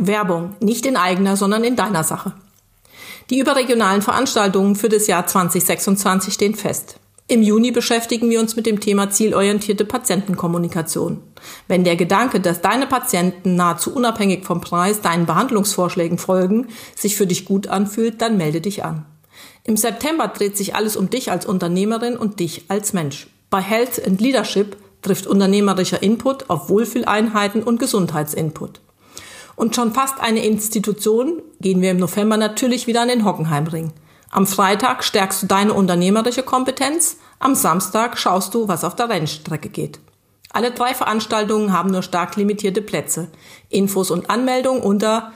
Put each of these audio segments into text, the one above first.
Werbung, nicht in eigener, sondern in deiner Sache. Die überregionalen Veranstaltungen für das Jahr 2026 stehen fest. Im Juni beschäftigen wir uns mit dem Thema zielorientierte Patientenkommunikation. Wenn der Gedanke, dass deine Patienten nahezu unabhängig vom Preis deinen Behandlungsvorschlägen folgen, sich für dich gut anfühlt, dann melde dich an. Im September dreht sich alles um dich als Unternehmerin und dich als Mensch. Bei Health and Leadership trifft unternehmerischer Input auf Wohlfühleinheiten und Gesundheitsinput. Und schon fast eine Institution gehen wir im November natürlich wieder an den Hockenheimring. Am Freitag stärkst du deine unternehmerische Kompetenz, am Samstag schaust du, was auf der Rennstrecke geht. Alle 3 Veranstaltungen haben nur stark limitierte Plätze. Infos und Anmeldung unter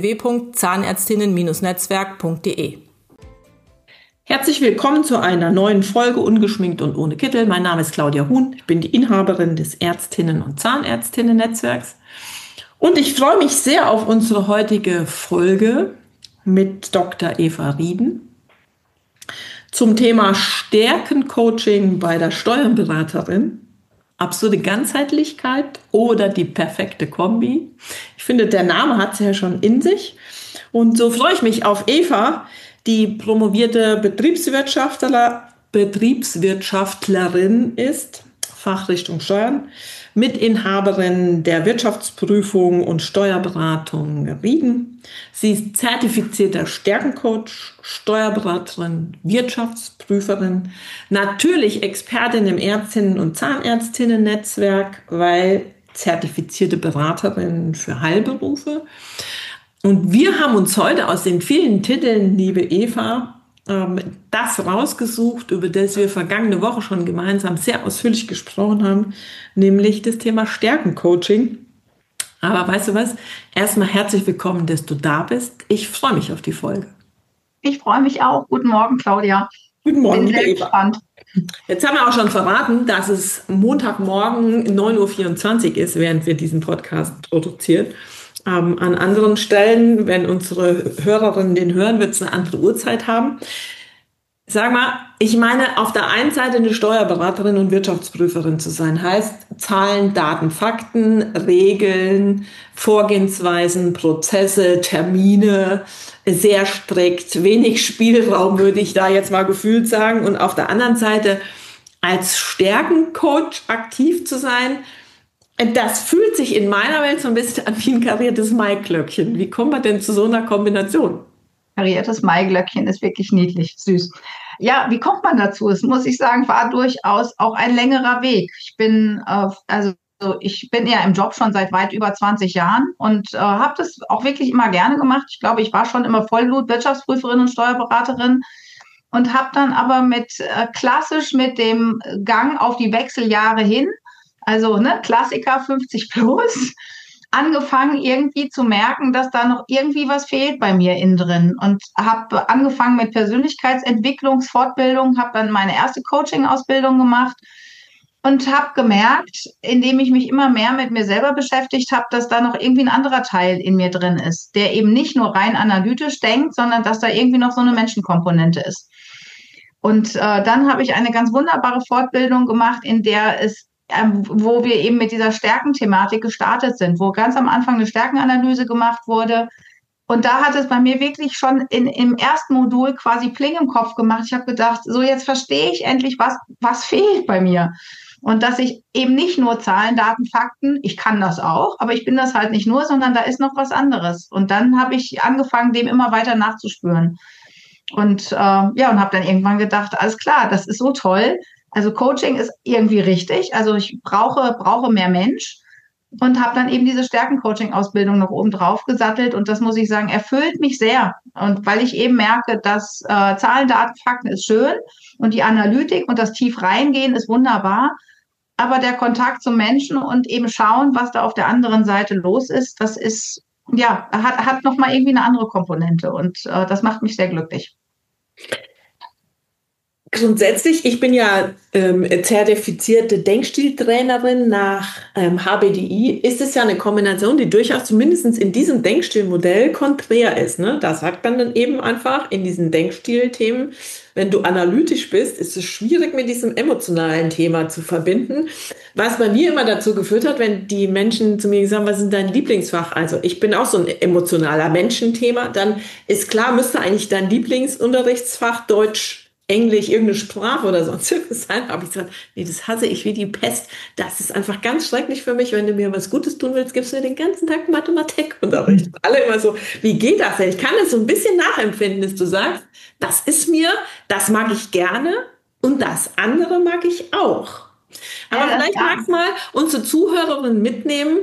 www.zahnärztinnen-netzwerk.de. Herzlich willkommen zu einer neuen Folge Ungeschminkt und ohne Kittel. Mein Name ist Claudia Huhn, ich bin die Inhaberin des Ärztinnen- und Zahnärztinnen-Netzwerks. Und ich freue mich sehr auf unsere heutige Folge mit Dr. Eva Rieden zum Thema Stärkencoaching bei der Steuerberaterin. Absurde Ganzheitlichkeit oder die perfekte Kombi. Ich finde, der Name hat es ja schon in sich. Und so freue ich mich auf Eva, die promovierte Betriebswirtschaftlerin ist, Fachrichtung Steuern, Mitinhaberin der Wirtschaftsprüfung und Steuerberatung Rieden. Sie ist zertifizierter Stärkencoach, Steuerberaterin, Wirtschaftsprüferin, natürlich Expertin im Ärztinnen- und Zahnärztinnen-Netzwerk, weil zertifizierte Beraterin für Heilberufe. Und wir haben uns heute aus den vielen Titeln, liebe Eva, das rausgesucht, über das wir vergangene Woche schon gemeinsam sehr ausführlich gesprochen haben, nämlich das Thema Stärkencoaching. Aber weißt du was? Erstmal herzlich willkommen, dass du da bist. Ich freue mich auf die Folge. Ich freue mich auch. Guten Morgen, Claudia. Guten Morgen, bin sehr gespannt. Jetzt haben wir auch schon verraten, dass es Montagmorgen 9:24 Uhr ist, während wir diesen Podcast produzieren. An anderen Stellen, wenn unsere Hörerinnen den hören, wird es eine andere Uhrzeit haben. Sag mal, ich meine, auf der einen Seite eine Steuerberaterin und Wirtschaftsprüferin zu sein, heißt Zahlen, Daten, Fakten, Regeln, Vorgehensweisen, Prozesse, Termine, sehr strikt, wenig Spielraum, würde ich da jetzt mal gefühlt sagen. Und auf der anderen Seite als Stärkencoach aktiv zu sein, das fühlt sich in meiner Welt so ein bisschen an wie ein kariertes Maiglöckchen. Wie kommt man denn zu so einer Kombination? Kariertes Maiglöckchen ist wirklich niedlich, süß. Ja, wie kommt man dazu? Es muss ich sagen, war durchaus auch ein längerer Weg. Ich bin ja im Job schon seit weit über 20 Jahren und habe das auch wirklich immer gerne gemacht. Ich glaube, ich war schon immer Vollblut Wirtschaftsprüferin und Steuerberaterin und habe dann aber klassisch mit dem Gang auf die Wechseljahre hin, also Klassiker 50 plus, angefangen irgendwie zu merken, dass da noch irgendwie was fehlt bei mir innen drin und habe angefangen mit Persönlichkeitsentwicklungsfortbildung, habe dann meine erste Coaching-Ausbildung gemacht und habe gemerkt, indem ich mich immer mehr mit mir selber beschäftigt habe, dass da noch irgendwie ein anderer Teil in mir drin ist, der eben nicht nur rein analytisch denkt, sondern dass da irgendwie noch so eine Menschenkomponente ist. Und dann habe ich eine ganz wunderbare Fortbildung gemacht, in der wo wir eben mit dieser Stärkenthematik gestartet sind, wo ganz am Anfang eine Stärkenanalyse gemacht wurde. Und da hat es bei mir wirklich schon im ersten Modul quasi Pling im Kopf gemacht. Ich habe gedacht, so jetzt verstehe ich endlich, was fehlt bei mir. Und dass ich eben nicht nur Zahlen, Daten, Fakten, ich kann das auch, aber ich bin das halt nicht nur, sondern da ist noch was anderes. Und dann habe ich angefangen, dem immer weiter nachzuspüren. Und und habe dann irgendwann gedacht, alles klar, das ist so toll. Also Coaching ist irgendwie richtig. Also ich brauche mehr Mensch und habe dann eben diese Stärken-Coaching-Ausbildung noch oben drauf gesattelt. Und das muss ich sagen, erfüllt mich sehr. Und weil ich eben merke, dass Zahlen, Daten, Fakten ist schön und die Analytik und das tief reingehen ist wunderbar. Aber der Kontakt zum Menschen und eben schauen, was da auf der anderen Seite los ist, das ist, hat nochmal irgendwie eine andere Komponente. Und das macht mich sehr glücklich. Grundsätzlich, ich bin ja zertifizierte Denkstiltrainerin nach HBDI, ist es ja eine Kombination, die durchaus zumindest in diesem Denkstilmodell konträr ist. Ne? Da sagt man dann eben einfach in diesen Denkstilthemen, wenn du analytisch bist, ist es schwierig mit diesem emotionalen Thema zu verbinden. Was bei mir immer dazu geführt hat, wenn die Menschen zu mir gesagt haben, was ist dein Lieblingsfach? Also ich bin auch so ein emotionaler Menschenthema, dann ist klar, müsste eigentlich dein Lieblingsunterrichtsfach Deutsch, Englisch, irgendeine Sprache oder sonst irgendwas sein, habe ich gesagt, nee, das hasse ich wie die Pest. Das ist einfach ganz schrecklich für mich. Wenn du mir was Gutes tun willst, gibst du mir den ganzen Tag Mathematikunterricht. Alle immer so, wie geht das denn? Ich kann das so ein bisschen nachempfinden, dass du sagst, das ist mir, das mag ich gerne und das andere mag ich auch. Aber vielleicht magst du mal unsere Zuhörerinnen mitnehmen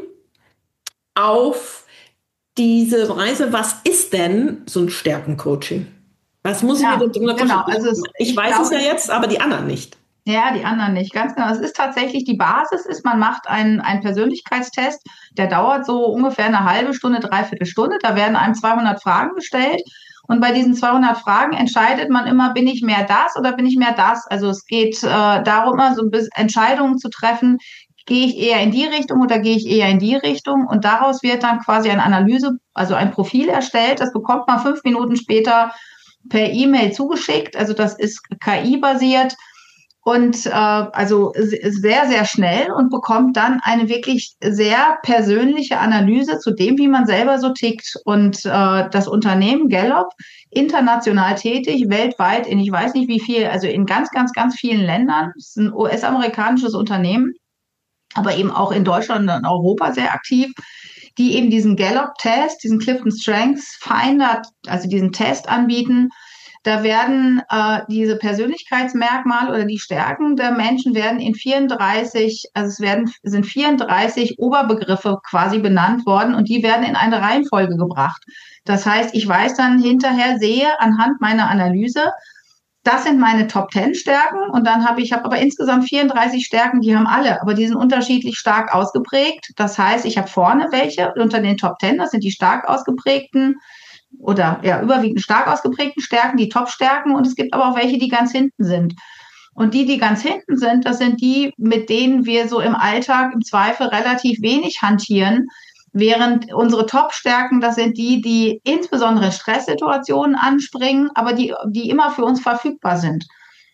auf diese Reise. Was ist denn so ein Stärkencoaching? Was muss ich mir denn drunter vorstellen? Genau. Also ich weiß es ja jetzt, aber die anderen nicht. Ja, die anderen nicht, ganz genau. Es ist tatsächlich, die Basis ist, man macht einen Persönlichkeitstest, der dauert so ungefähr eine halbe Stunde, dreiviertel Stunde. Da werden einem 200 Fragen gestellt. Und bei diesen 200 Fragen entscheidet man immer, bin ich mehr das oder bin ich mehr das? Also es geht darum, immer so ein bisschen Entscheidungen zu treffen, gehe ich eher in die Richtung oder gehe ich eher in die Richtung? Und daraus wird dann quasi eine Analyse, also ein Profil erstellt. Das bekommt man 5 Minuten später per E-Mail zugeschickt. Also das ist KI-basiert und also sehr, sehr schnell und bekommt dann eine wirklich sehr persönliche Analyse zu dem, wie man selber so tickt. Und das Unternehmen Gallup, international tätig, weltweit in ich weiß nicht wie viel, also in ganz, ganz, ganz vielen Ländern. Es ist ein US-amerikanisches Unternehmen, aber eben auch in Deutschland und in Europa sehr aktiv, die eben diesen Gallup-Test, diesen Clifton Strengths Finder, also diesen Test anbieten. Da werden diese Persönlichkeitsmerkmale oder die Stärken der Menschen werden in 34, also sind 34 Oberbegriffe quasi benannt worden und die werden in eine Reihenfolge gebracht. Das heißt, ich weiß dann hinterher, sehe anhand meiner Analyse, das sind meine Top 10 Stärken und dann habe ich aber insgesamt 34 Stärken, die haben alle, aber die sind unterschiedlich stark ausgeprägt. Das heißt, ich habe vorne welche unter den Top 10, das sind die stark ausgeprägten oder ja, überwiegend stark ausgeprägten Stärken, die Top-Stärken und es gibt aber auch welche, die ganz hinten sind. Und die ganz hinten sind, das sind die, mit denen wir so im Alltag im Zweifel relativ wenig hantieren, während unsere Top-Stärken, das sind die insbesondere in Stresssituationen anspringen, aber die immer für uns verfügbar sind.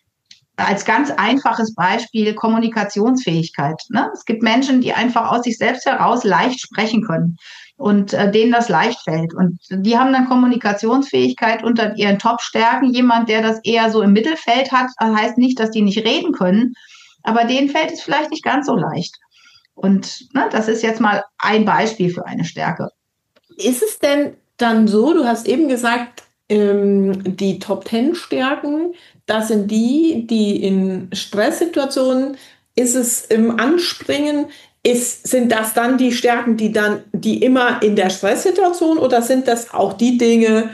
Als ganz einfaches Beispiel Kommunikationsfähigkeit. Ne? Es gibt Menschen, die einfach aus sich selbst heraus leicht sprechen können und denen das leicht fällt. Und die haben dann Kommunikationsfähigkeit unter ihren Top-Stärken. Jemand, der das eher so im Mittelfeld hat, das heißt nicht, dass die nicht reden können, aber denen fällt es vielleicht nicht ganz so leicht. Und ne, das ist jetzt mal ein Beispiel für eine Stärke. Ist es denn dann so, du hast eben gesagt, die Top 10 Stärken, das sind die in Stresssituationen, ist es im Anspringen, sind das dann die Stärken, die immer in der Stresssituation oder sind das auch die Dinge,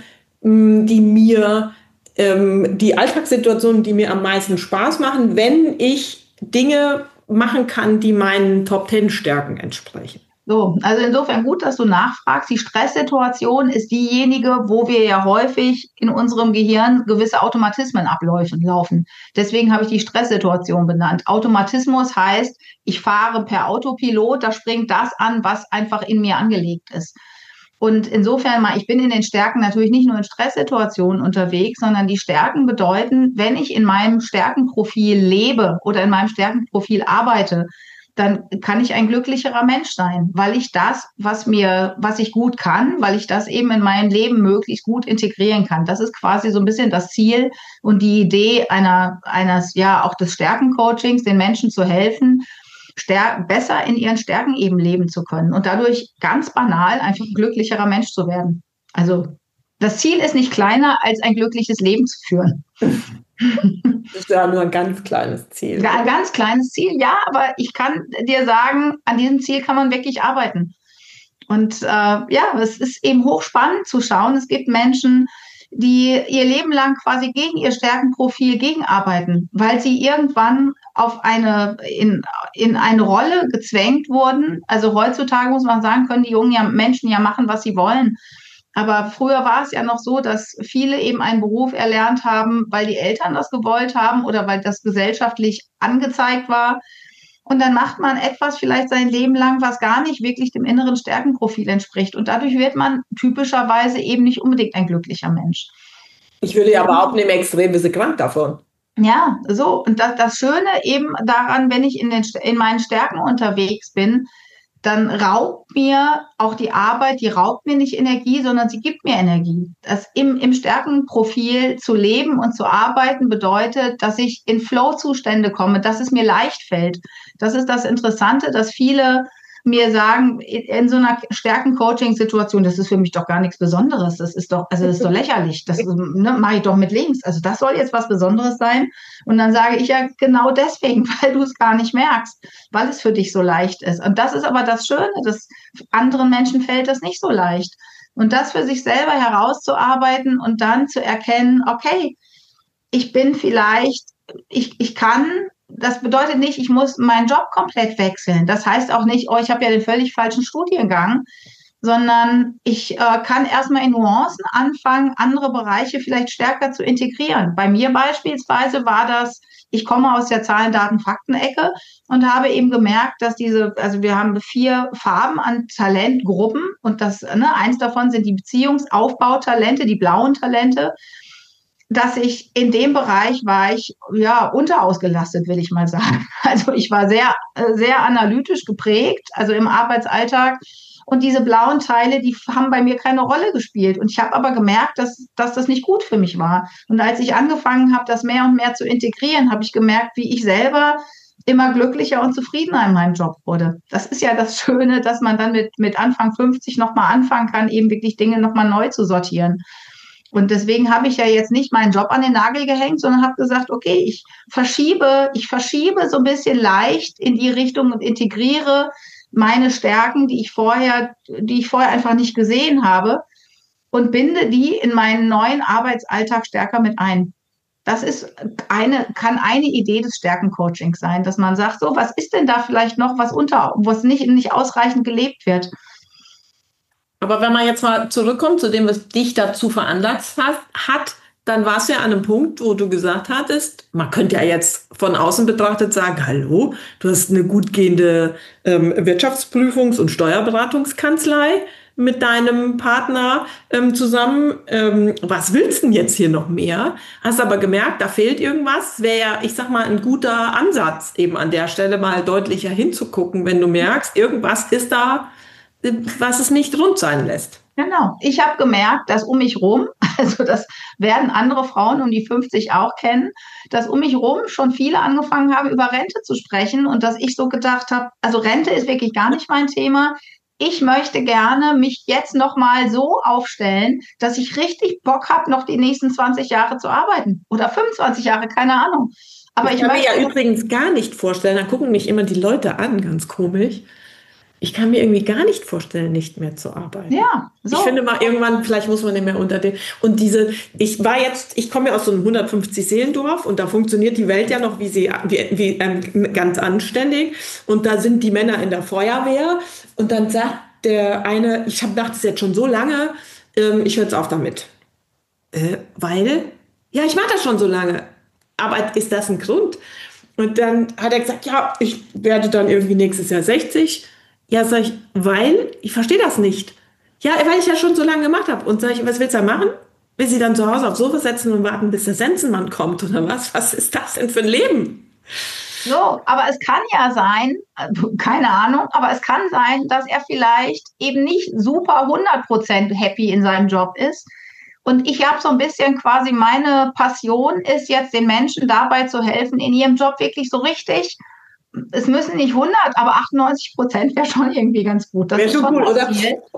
die Alltagssituationen, die mir am meisten Spaß machen, wenn ich Dinge machen kann, die meinen Top 10 Stärken entsprechen? So, also insofern gut, dass du nachfragst. Die Stresssituation ist diejenige, wo wir ja häufig in unserem Gehirn gewisse Automatismen laufen. Deswegen habe ich die Stresssituation benannt. Automatismus heißt, ich fahre per Autopilot, da springt das an, was einfach in mir angelegt ist. Und insofern ich bin in den Stärken natürlich nicht nur in Stresssituationen unterwegs, sondern die Stärken bedeuten, wenn ich in meinem Stärkenprofil lebe oder in meinem Stärkenprofil arbeite, dann kann ich ein glücklicherer Mensch sein, weil ich das, was ich gut kann, weil ich das eben in mein Leben möglichst gut integrieren kann. Das ist quasi so ein bisschen das Ziel und die Idee eines auch des Stärkencoachings, den Menschen zu helfen, besser in ihren Stärken eben leben zu können und dadurch ganz banal einfach ein glücklicherer Mensch zu werden. Also das Ziel ist nicht kleiner, als ein glückliches Leben zu führen. Das ist ja nur ein ganz kleines Ziel. Ja, ein ganz kleines Ziel, ja, aber ich kann dir sagen, an diesem Ziel kann man wirklich arbeiten. Und es ist eben hochspannend zu schauen. Es gibt Menschen, die ihr Leben lang quasi gegen ihr Stärkenprofil gegenarbeiten, weil sie irgendwann in eine Rolle gezwängt wurden. Also heutzutage muss man sagen, können die jungen Menschen ja machen, was sie wollen. Aber früher war es ja noch so, dass viele eben einen Beruf erlernt haben, weil die Eltern das gewollt haben oder weil das gesellschaftlich angezeigt war. Und dann macht man etwas vielleicht sein Leben lang, was gar nicht wirklich dem inneren Stärkenprofil entspricht. Und dadurch wird man typischerweise eben nicht unbedingt ein glücklicher Mensch. Ich würde ja behaupten, im Extrem bist du krank davon. Ja, so. Und das Schöne eben daran, wenn ich in meinen Stärken unterwegs bin, dann raubt mir auch die Arbeit, die raubt mir nicht Energie, sondern sie gibt mir Energie. Das im Stärkenprofil zu leben und zu arbeiten bedeutet, dass ich in Flow-Zustände komme, dass es mir leicht fällt. Das ist das Interessante, dass viele mir sagen, in so einer Stärken-Coaching-Situation, das ist für mich doch gar nichts Besonderes. Das ist doch lächerlich. Das mache ich doch mit links. Also das soll jetzt was Besonderes sein. Und dann sage ich ja genau deswegen, weil du es gar nicht merkst, weil es für dich so leicht ist. Und das ist aber das Schöne, dass anderen Menschen fällt das nicht so leicht. Und das für sich selber herauszuarbeiten und dann zu erkennen, okay, ich bin vielleicht, ich kann. Das bedeutet nicht, ich muss meinen Job komplett wechseln. Das heißt auch nicht, ich habe ja den völlig falschen Studiengang, sondern ich kann erstmal in Nuancen anfangen, andere Bereiche vielleicht stärker zu integrieren. Bei mir beispielsweise war das, ich komme aus der Zahlen, Daten, Fakten-Ecke und habe eben gemerkt, dass wir haben 4 Farben an Talentgruppen und eins davon sind die Beziehungsaufbautalente, die blauen Talente. Dass ich in dem Bereich war ich unterausgelastet, will ich mal sagen. Also ich war sehr, sehr analytisch geprägt, also im Arbeitsalltag. Und diese blauen Teile, die haben bei mir keine Rolle gespielt. Und ich habe aber gemerkt, dass das nicht gut für mich war. Und als ich angefangen habe, das mehr und mehr zu integrieren, habe ich gemerkt, wie ich selber immer glücklicher und zufriedener in meinem Job wurde. Das ist ja das Schöne, dass man dann mit Anfang 50 nochmal anfangen kann, eben wirklich Dinge nochmal neu zu sortieren. Und deswegen habe ich ja jetzt nicht meinen Job an den Nagel gehängt, sondern habe gesagt, okay, ich verschiebe so ein bisschen leicht in die Richtung und integriere meine Stärken, die ich vorher einfach nicht gesehen habe und binde die in meinen neuen Arbeitsalltag stärker mit ein. Das kann eine Idee des Stärkencoachings sein, dass man sagt, so, was ist denn da vielleicht noch was nicht ausreichend gelebt wird? Aber wenn man jetzt mal zurückkommt zu dem, was dich dazu veranlasst hat, dann warst du ja an einem Punkt, wo du gesagt hattest, man könnte ja jetzt von außen betrachtet sagen, hallo, du hast eine gut gehende Wirtschaftsprüfungs- und Steuerberatungskanzlei mit deinem Partner zusammen. Was willst du denn jetzt hier noch mehr? Hast aber gemerkt, da fehlt irgendwas. Wäre ja, ich sag mal, ein guter Ansatz, eben an der Stelle mal deutlicher hinzugucken, wenn du merkst, irgendwas ist da, was es nicht rund sein lässt. Genau. Ich habe gemerkt, dass um mich rum, also das werden andere Frauen um die 50 auch kennen, dass um mich rum schon viele angefangen haben, über Rente zu sprechen und dass ich so gedacht habe, also Rente ist wirklich gar nicht mein Thema. Ich möchte gerne mich jetzt nochmal so aufstellen, dass ich richtig Bock habe, noch die nächsten 20 Jahre zu arbeiten oder 25 Jahre, keine Ahnung. Aber ich kann mir ja übrigens gar nicht vorstellen, da gucken mich immer die Leute an, ganz komisch. Ich kann mir irgendwie gar nicht vorstellen, nicht mehr zu arbeiten. Ja, so. Ich finde mal irgendwann, vielleicht muss man nicht mehr unter dem. Und ich komme ja aus so einem 150-Seelendorf und da funktioniert die Welt ja noch wie ganz anständig. Und da sind die Männer in der Feuerwehr. Und dann sagt der eine, ich dachte es jetzt schon so lange, ich höre jetzt auf damit. Weil? Ja, ich mache das schon so lange. Aber ist das ein Grund? Und dann hat er gesagt, ja, ich werde dann irgendwie nächstes Jahr 60. Ja, sag ich, weil ich verstehe das nicht. Ja, weil ich ja schon so lange gemacht habe. Und sag ich, was willst du da machen? Will sie dann zu Hause aufs Sofa setzen und warten, bis der Sensenmann kommt oder was? Was ist das denn für ein Leben? So, aber es kann ja sein, keine Ahnung, aber es kann sein, dass er vielleicht eben nicht super 100% happy in seinem Job ist. Und ich habe so ein bisschen quasi, meine Passion ist jetzt, den Menschen dabei zu helfen, in ihrem Job wirklich so richtig. Es müssen nicht 100, aber 98% wäre schon irgendwie ganz gut. Das ist schon cool, oder?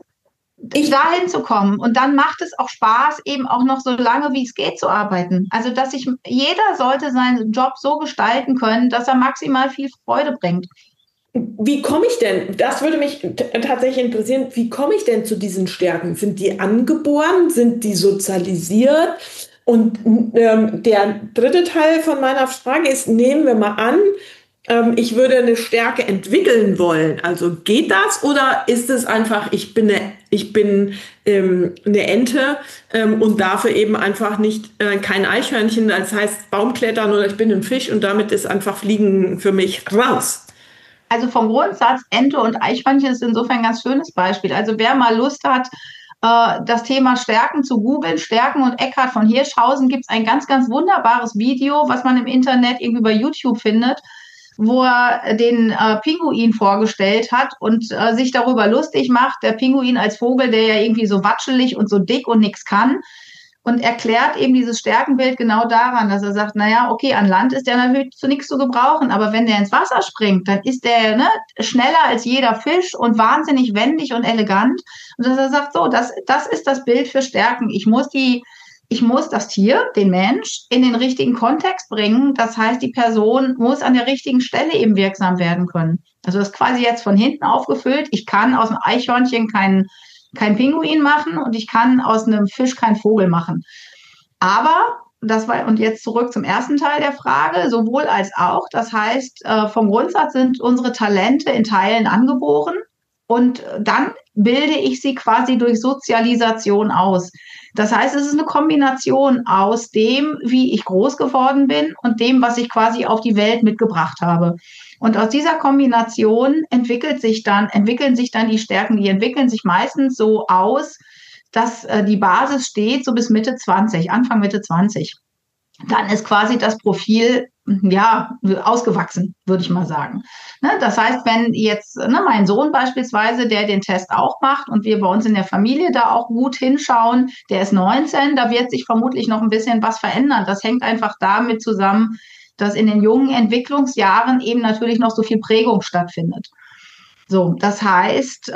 Dahin zu kommen. Und dann macht es auch Spaß, eben auch noch so lange, wie es geht, zu arbeiten. Also, jeder sollte seinen Job so gestalten können, dass er maximal viel Freude bringt. Wie komme ich denn, das würde mich tatsächlich interessieren, wie komme ich denn zu diesen Stärken? Sind die angeboren? Sind die sozialisiert? Und der dritte Teil von meiner Frage ist, nehmen wir mal an, ich würde eine Stärke entwickeln wollen. Also geht das oder ist es einfach, ich bin eine Ente und dafür eben einfach nicht kein Eichhörnchen, das heißt Baumklettern oder ich bin ein Fisch und damit ist einfach Fliegen für mich raus. Also vom Grundsatz, Ente und Eichhörnchen ist insofern ein ganz schönes Beispiel. Also wer mal Lust hat, das Thema Stärken zu googeln, Stärken und Eckhard von Hirschhausen, gibt es ein ganz, ganz wunderbares Video, was man im Internet irgendwie bei YouTube findet, wo er den Pinguin vorgestellt hat und sich darüber lustig macht, der Pinguin als Vogel, der ja irgendwie so watschelig und so dick und nichts kann. Und erklärt eben dieses Stärkenbild genau daran, dass er sagt, naja, okay, an Land ist der natürlich zu nichts zu gebrauchen, aber wenn der ins Wasser springt, dann ist der schneller als jeder Fisch und wahnsinnig wendig und elegant. Und dass er sagt, so, das ist das Bild für Stärken. Ich muss das Tier, den Mensch, in den richtigen Kontext bringen. Das heißt, die Person muss an der richtigen Stelle eben wirksam werden können. Also das ist quasi jetzt von hinten aufgefüllt. Ich kann aus dem Eichhörnchen kein Pinguin machen und ich kann aus einem Fisch keinen Vogel machen. Aber und jetzt zurück zum ersten Teil der Frage, sowohl als auch. Das heißt, vom Grundsatz sind unsere Talente in Teilen angeboren und dann bilde ich sie quasi durch Sozialisation aus. Das heißt, es ist eine Kombination aus dem, wie ich groß geworden bin und dem, was ich quasi auf die Welt mitgebracht habe. Und aus dieser Kombination entwickeln sich dann die Stärken, die entwickeln sich meistens so aus, dass die Basis steht so bis Mitte 20, Anfang Mitte 20. Dann ist quasi das Profil ausgewachsen, würde ich mal sagen. Das heißt, wenn jetzt mein Sohn beispielsweise, der den Test auch macht und wir bei uns in der Familie da auch gut hinschauen, der ist 19, da wird sich vermutlich noch ein bisschen was verändern. Das hängt einfach damit zusammen, dass in den jungen Entwicklungsjahren eben natürlich noch so viel Prägung stattfindet. So, das heißt,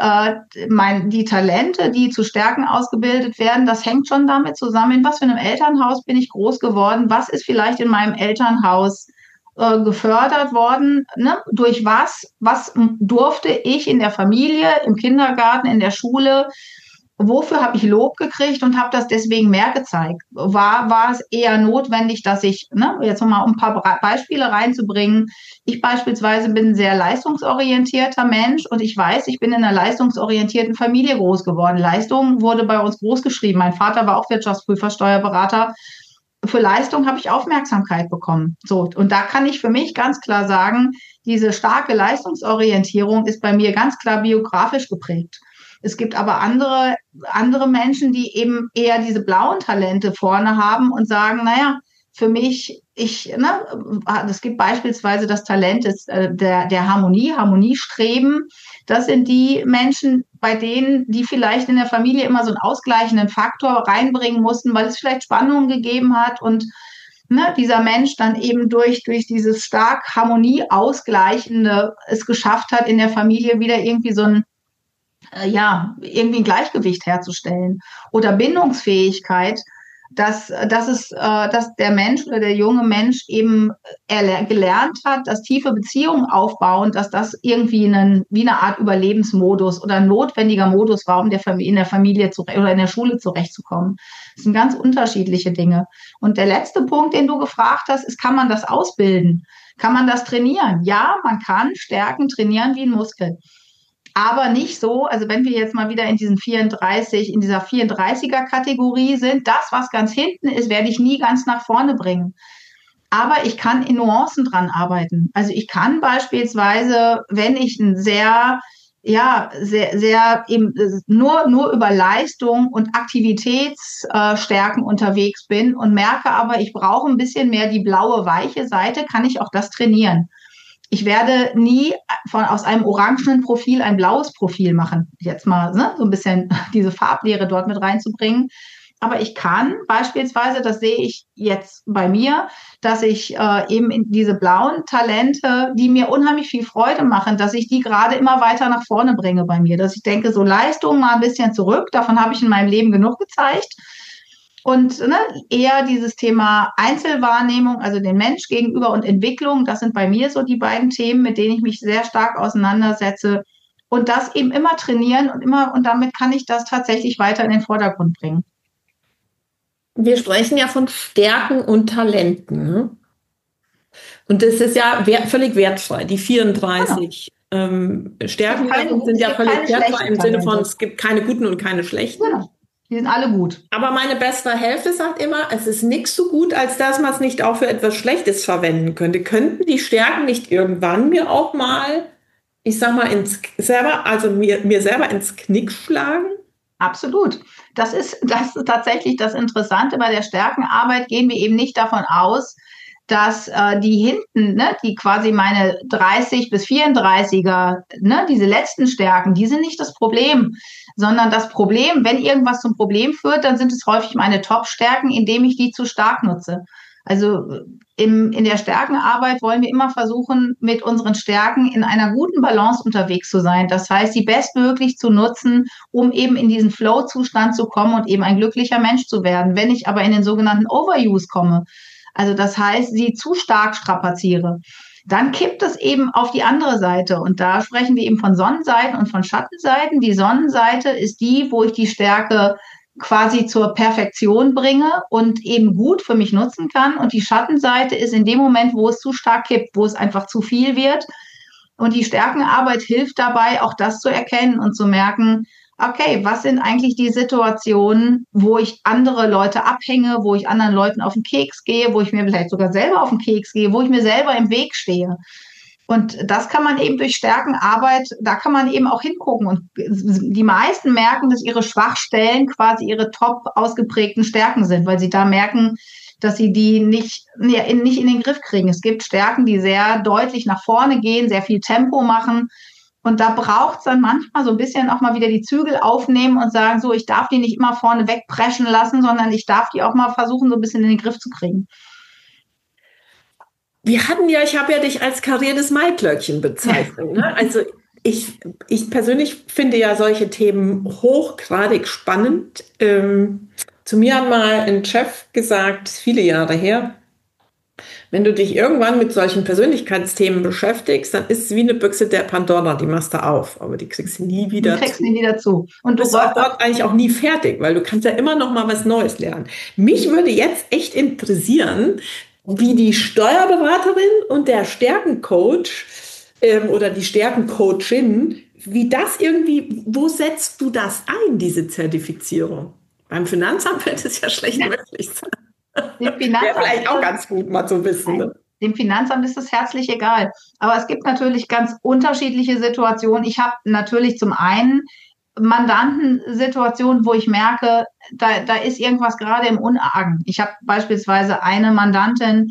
die Talente, die zu Stärken ausgebildet werden, das hängt schon damit zusammen, in was für einem Elternhaus bin ich groß geworden, was ist vielleicht in meinem Elternhaus gefördert worden, durch was durfte ich in der Familie, im Kindergarten, in der Schule, wofür habe ich Lob gekriegt und habe das deswegen mehr gezeigt? War es eher notwendig, dass ich, jetzt nochmal um ein paar Beispiele reinzubringen, ich beispielsweise bin ein sehr leistungsorientierter Mensch und ich weiß, ich bin in einer leistungsorientierten Familie groß geworden. Leistung wurde bei uns groß geschrieben. Mein Vater war auch Wirtschaftsprüfer, Steuerberater. Für Leistung habe ich Aufmerksamkeit bekommen. So, und da kann ich für mich ganz klar sagen, diese starke Leistungsorientierung ist bei mir ganz klar biografisch geprägt. Es gibt aber andere Menschen, die eben eher diese blauen Talente vorne haben und sagen, naja, für mich, es gibt beispielsweise das Talent der Harmoniestreben. Das sind die Menschen, bei denen, die vielleicht in der Familie immer so einen ausgleichenden Faktor reinbringen mussten, weil es vielleicht Spannungen gegeben hat und dieser Mensch dann eben durch dieses stark Harmonie ausgleichende es geschafft hat, in der Familie wieder irgendwie irgendwie ein Gleichgewicht herzustellen oder Bindungsfähigkeit, dass der Mensch oder der junge Mensch eben gelernt hat, dass tiefe Beziehungen aufbauen, dass das irgendwie wie eine Art Überlebensmodus oder ein notwendiger Modus war, um in der Familie oder in der Schule zurechtzukommen. Das sind ganz unterschiedliche Dinge. Und der letzte Punkt, den du gefragt hast, ist, kann man das ausbilden? Kann man das trainieren? Ja, man kann Stärken trainieren wie ein Muskel. Aber nicht so, also wenn wir jetzt mal wieder in dieser 34er-Kategorie sind, das, was ganz hinten ist, werde ich nie ganz nach vorne bringen. Aber ich kann in Nuancen dran arbeiten. Also ich kann beispielsweise, wenn ich ein sehr eben nur über Leistung und Aktivitätsstärken unterwegs bin und merke aber, ich brauche ein bisschen mehr die blaue, weiche Seite, kann ich auch das trainieren. Ich werde nie aus einem orangenen Profil ein blaues Profil machen. Jetzt mal so ein bisschen diese Farblehre dort mit reinzubringen. Aber ich kann beispielsweise, das sehe ich jetzt bei mir, dass ich eben in diese blauen Talente, die mir unheimlich viel Freude machen, dass ich die gerade immer weiter nach vorne bringe bei mir. Dass ich denke, so Leistung mal ein bisschen zurück, davon habe ich in meinem Leben genug gezeigt. Und eher dieses Thema Einzelwahrnehmung, also den Mensch gegenüber und Entwicklung, das sind bei mir so die beiden Themen, mit denen ich mich sehr stark auseinandersetze. Und das eben immer trainieren und damit kann ich das tatsächlich weiter in den Vordergrund bringen. Wir sprechen ja von Stärken und Talenten. Und das ist ja völlig wertfrei. Die 34 Stärken sind ja völlig wertfrei im Sinne von, es gibt keine guten und keine schlechten. Genau. Die sind alle gut. Aber meine bessere Hälfte sagt immer, es ist nichts so gut, als dass man es nicht auch für etwas Schlechtes verwenden könnte. Könnten die Stärken nicht irgendwann mir auch mal, ich sag mal, mir selber ins Knick schlagen? Absolut. Das ist tatsächlich das Interessante. Bei der Stärkenarbeit gehen wir eben nicht davon aus, dass die hinten, ne, die quasi meine 30 bis 34er, ne, diese letzten Stärken, die sind nicht das Problem, sondern das Problem, wenn irgendwas zum Problem führt, dann sind es häufig meine Top-Stärken, indem ich die zu stark nutze. Also in der Stärkenarbeit wollen wir immer versuchen, mit unseren Stärken in einer guten Balance unterwegs zu sein. Das heißt, sie bestmöglich zu nutzen, um eben in diesen Flow-Zustand zu kommen und eben ein glücklicher Mensch zu werden. Wenn ich aber in den sogenannten Overuse komme, also das heißt, sie zu stark strapaziere, dann kippt es eben auf die andere Seite. Und da sprechen wir eben von Sonnenseiten und von Schattenseiten. Die Sonnenseite ist die, wo ich die Stärke quasi zur Perfektion bringe und eben gut für mich nutzen kann. Und die Schattenseite ist in dem Moment, wo es zu stark kippt, wo es einfach zu viel wird. Und die Stärkenarbeit hilft dabei, auch das zu erkennen und zu merken, okay, was sind eigentlich die Situationen, wo ich andere Leute abhänge, wo ich anderen Leuten auf den Keks gehe, wo ich mir vielleicht sogar selber auf den Keks gehe, wo ich mir selber im Weg stehe. Und das kann man eben durch Stärkenarbeit, da kann man eben auch hingucken. Und die meisten merken, dass ihre Schwachstellen quasi ihre top ausgeprägten Stärken sind, weil sie da merken, dass sie die nicht in den Griff kriegen. Es gibt Stärken, die sehr deutlich nach vorne gehen, sehr viel Tempo machen. Und da braucht es dann manchmal so ein bisschen auch mal wieder die Zügel aufnehmen und sagen, so, ich darf die nicht immer vorne wegpreschen lassen, sondern ich darf die auch mal versuchen, so ein bisschen in den Griff zu kriegen. Ich habe ja dich als kariertes Maiglöckchen bezeichnet. Ne? Also ich persönlich finde ja solche Themen hochgradig spannend. Zu mir hat mal ein Chef gesagt, viele Jahre her, wenn du dich irgendwann mit solchen Persönlichkeitsthemen beschäftigst, dann ist es wie eine Büchse der Pandora, die machst du auf, aber die kriegst du nie wieder zu. Und du bist auch dort eigentlich auch nie fertig, weil du kannst ja immer noch mal was Neues lernen. Mich würde jetzt echt interessieren, wie die Steuerberaterin und der Stärkencoach oder die Stärkencoachin, wie das irgendwie, wo setzt du das ein, diese Zertifizierung? Beim Finanzamt wird es ja schlecht möglich sein. Wäre vielleicht auch ganz gut, mal zu wissen. Ne? Dem Finanzamt ist es herzlich egal. Aber es gibt natürlich ganz unterschiedliche Situationen. Ich habe natürlich zum einen Mandantensituationen, wo ich merke, da ist irgendwas gerade im Unargen. Ich habe beispielsweise eine Mandantin,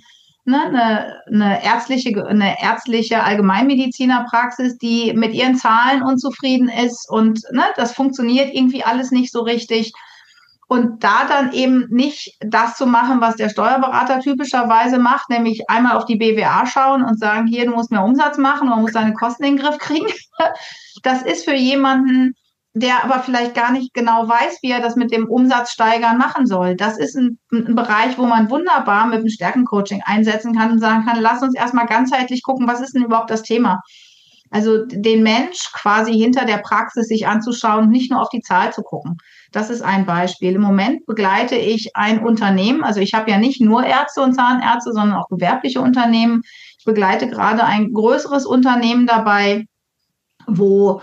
eine ärztliche Allgemeinmedizinerpraxis, die mit ihren Zahlen unzufrieden ist und das funktioniert irgendwie alles nicht so richtig. Und da dann eben nicht das zu machen, was der Steuerberater typischerweise macht, nämlich einmal auf die BWA schauen und sagen, hier, du musst mehr Umsatz machen, du musst deine Kosten in den Griff kriegen. Das ist für jemanden, der aber vielleicht gar nicht genau weiß, wie er das mit dem Umsatzsteigern machen soll. Das ist ein Bereich, wo man wunderbar mit dem Stärkencoaching einsetzen kann und sagen kann, lass uns erstmal ganzheitlich gucken, was ist denn überhaupt das Thema? Also den Mensch quasi hinter der Praxis sich anzuschauen, nicht nur auf die Zahl zu gucken. Das ist ein Beispiel. Im Moment begleite ich ein Unternehmen, also ich habe ja nicht nur Ärzte und Zahnärzte, sondern auch gewerbliche Unternehmen. Ich begleite gerade ein größeres Unternehmen dabei, wo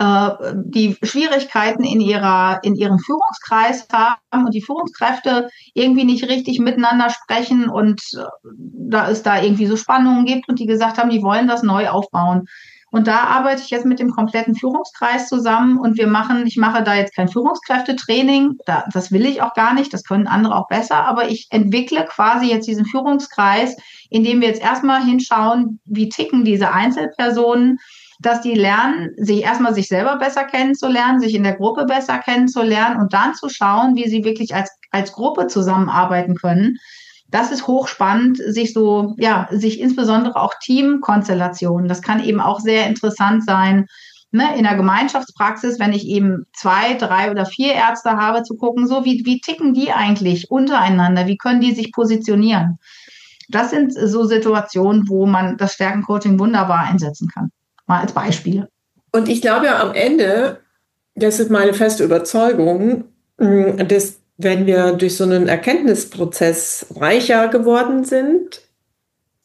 die Schwierigkeiten in ihrem Führungskreis haben und die Führungskräfte irgendwie nicht richtig miteinander sprechen und da es da irgendwie so Spannungen gibt und die gesagt haben, die wollen das neu aufbauen. Und da arbeite ich jetzt mit dem kompletten Führungskreis zusammen und ich mache da jetzt kein Führungskräftetraining, das will ich auch gar nicht, das können andere auch besser, aber ich entwickle quasi jetzt diesen Führungskreis, indem wir jetzt erstmal hinschauen, wie ticken diese Einzelpersonen, dass die lernen, sich selber besser kennenzulernen, sich in der Gruppe besser kennenzulernen und dann zu schauen, wie sie wirklich als Gruppe zusammenarbeiten können. Das ist hochspannend, sich insbesondere auch Teamkonstellationen, das kann eben auch sehr interessant sein, in der Gemeinschaftspraxis, wenn ich eben 2, 3 oder 4 Ärzte habe, zu gucken, so wie ticken die eigentlich untereinander, wie können die sich positionieren. Das sind so Situationen, wo man das Stärkencoaching wunderbar einsetzen kann. Mal als Beispiel. Und ich glaube ja am Ende, das ist meine feste Überzeugung, dass wenn wir durch so einen Erkenntnisprozess reicher geworden sind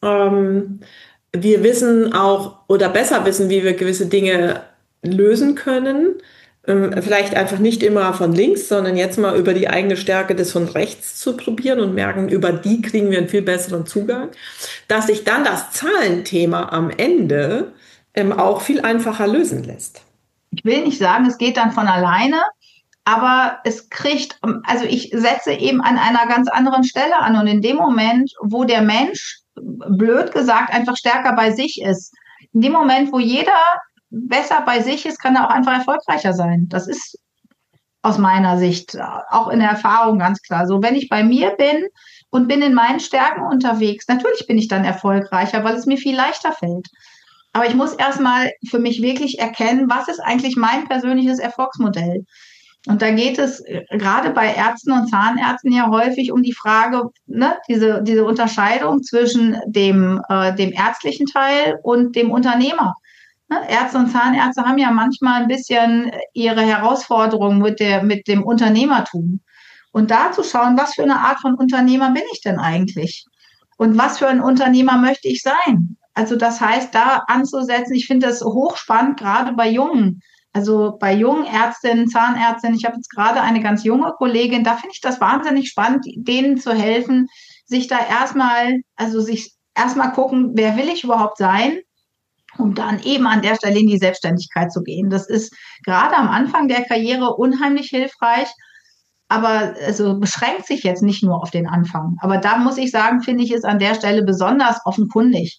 Wir wissen auch oder besser wissen, wie wir gewisse Dinge lösen können. Vielleicht einfach nicht immer von links, sondern jetzt mal über die eigene Stärke des von rechts zu probieren und merken, über die kriegen wir einen viel besseren Zugang. Dass sich dann das Zahlenthema am Ende auch viel einfacher lösen lässt. Ich will nicht sagen, es geht dann von alleine, aber es kriegt, also ich setze eben an einer ganz anderen Stelle an und in dem Moment, wo der Mensch, blöd gesagt, einfach stärker bei sich ist, in dem Moment, wo jeder besser bei sich ist, kann er auch einfach erfolgreicher sein. Das ist aus meiner Sicht auch in der Erfahrung ganz klar so. Wenn ich bei mir bin und bin in meinen Stärken unterwegs, natürlich bin ich dann erfolgreicher, weil es mir viel leichter fällt. Aber ich muss erstmal für mich wirklich erkennen, was ist eigentlich mein persönliches Erfolgsmodell? Und da geht es gerade bei Ärzten und Zahnärzten ja häufig um die Frage, ne, diese Unterscheidung zwischen dem ärztlichen Teil und dem Unternehmer. Ne, Ärzte und Zahnärzte haben ja manchmal ein bisschen ihre Herausforderungen mit dem Unternehmertum. Und da zu schauen, was für eine Art von Unternehmer bin ich denn eigentlich? Und was für ein Unternehmer möchte ich sein? Also das heißt, da anzusetzen, ich finde das hochspannend, gerade bei Jungen. Also bei jungen Ärztinnen, Zahnärztinnen, ich habe jetzt gerade eine ganz junge Kollegin, da finde ich das wahnsinnig spannend, denen zu helfen, sich erstmal gucken, wer will ich überhaupt sein, um dann eben an der Stelle in die Selbstständigkeit zu gehen. Das ist gerade am Anfang der Karriere unheimlich hilfreich, aber also beschränkt sich jetzt nicht nur auf den Anfang. Aber da muss ich sagen, finde ich es an der Stelle besonders offenkundig.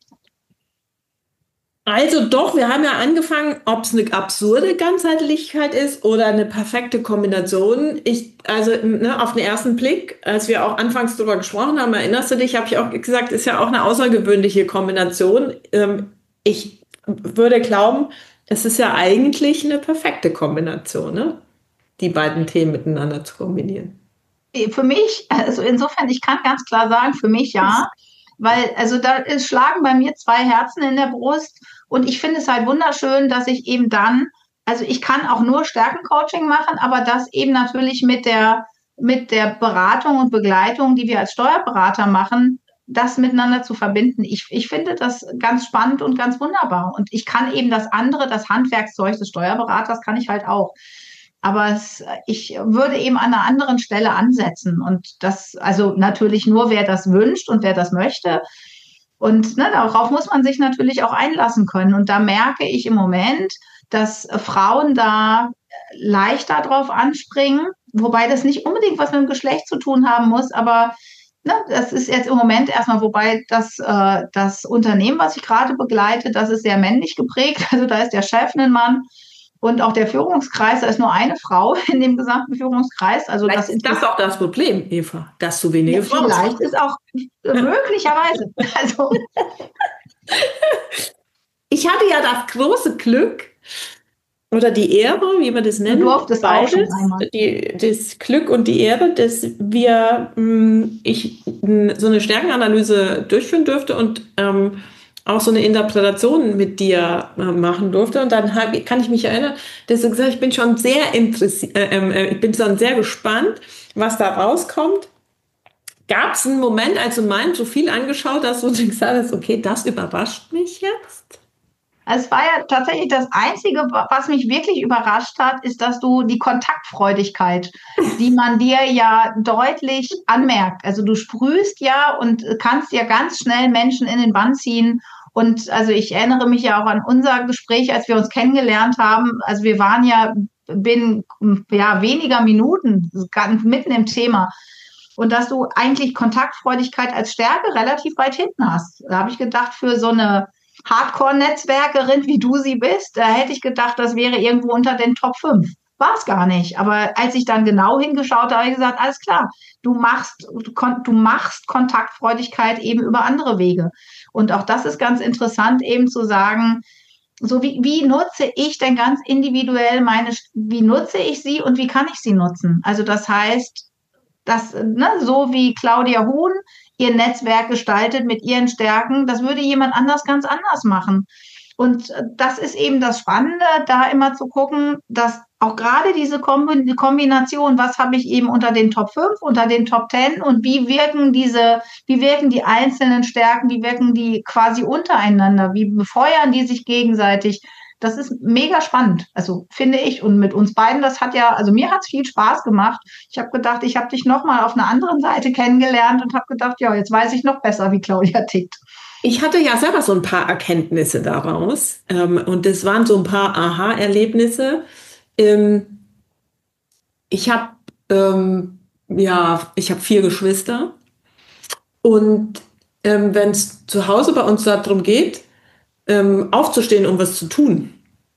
Also doch, wir haben ja angefangen, ob es eine absurde Ganzheitlichkeit ist oder eine perfekte Kombination. Auf den ersten Blick, als wir auch anfangs darüber gesprochen haben, erinnerst du dich, habe ich auch gesagt, ist ja auch eine außergewöhnliche Kombination. Ich würde glauben, es ist ja eigentlich eine perfekte Kombination, ne? Die beiden Themen miteinander zu kombinieren. Für mich, also insofern, ich kann ganz klar sagen, für mich ja, weil also da schlagen bei mir zwei Herzen in der Brust und ich finde es halt wunderschön, dass ich eben dann, also ich kann auch nur Stärkencoaching machen, aber das eben natürlich mit der Beratung und Begleitung, die wir als Steuerberater machen, das miteinander zu verbinden. Ich finde das ganz spannend und ganz wunderbar. Und ich kann eben das andere, das Handwerkszeug des Steuerberaters, kann ich halt auch. Aber ich würde eben an einer anderen Stelle ansetzen. Und das, also natürlich nur, wer das wünscht und wer das möchte. Und ne, darauf muss man sich natürlich auch einlassen können. Und da merke ich im Moment, dass Frauen da leichter drauf anspringen, wobei das nicht unbedingt was mit dem Geschlecht zu tun haben muss, aber ne, das ist jetzt im Moment erstmal, wobei das Unternehmen, was ich gerade begleite, das ist sehr männlich geprägt. Also da ist der Chef ein Mann und auch der Führungskreis, da ist nur eine Frau in dem gesamten Führungskreis. Also vielleicht ist das auch das Problem, Eva, dass zu wenige Frauen sind. Vielleicht ist auch möglicherweise. Also. Ich hatte ja das große Glück, oder die Ehre, wie man das nennt, beides, das Glück und die Ehre, dass ich so eine Stärkenanalyse durchführen durfte und auch so eine Interpretation mit dir machen durfte. Und dann kann ich mich erinnern, dass du gesagt hast, ich bin schon sehr interessiert, ich bin schon sehr gespannt, was da rauskommt. Gab es einen Moment, als du mein Profil angeschaut hast und gesagt hast, okay, das überrascht mich jetzt? Es war ja tatsächlich das Einzige, was mich wirklich überrascht hat, ist, dass du die Kontaktfreudigkeit, die man dir ja deutlich anmerkt. Also du sprühst ja und kannst ja ganz schnell Menschen in den Bann ziehen. Und also ich erinnere mich ja auch an unser Gespräch, als wir uns kennengelernt haben. Also wir waren ja binnen weniger Minuten ganz mitten im Thema. Und dass du eigentlich Kontaktfreudigkeit als Stärke relativ weit hinten hast. Da habe ich gedacht, für so eine Hardcore-Netzwerkerin, wie du sie bist, da hätte ich gedacht, das wäre irgendwo unter den Top 5. War es gar nicht. Aber als ich dann genau hingeschaut habe, habe ich gesagt, alles klar, du machst Kontaktfreudigkeit eben über andere Wege. Und auch das ist ganz interessant, eben zu sagen, so wie nutze ich denn ganz individuell wie nutze ich sie und wie kann ich sie nutzen? Also das heißt, so wie Claudia Huhn ihr Netzwerk gestaltet mit ihren Stärken, das würde jemand anders ganz anders machen. Und das ist eben das Spannende, da immer zu gucken, dass auch gerade diese Kombination, was habe ich eben unter den Top 5, unter den Top 10 und wie wirken die einzelnen Stärken, wie wirken die quasi untereinander, wie befeuern die sich gegenseitig. Das ist mega spannend, also finde ich. Und mit uns beiden, also mir hat es viel Spaß gemacht. Ich habe gedacht, ich habe dich nochmal auf einer anderen Seite kennengelernt und habe gedacht, ja, jetzt weiß ich noch besser, wie Claudia tickt. Ich hatte ja selber so ein paar Erkenntnisse daraus und das waren so ein paar Aha-Erlebnisse. Ich habe ich habe 4 Geschwister und wenn es zu Hause bei uns darum geht, aufzustehen, um was zu tun,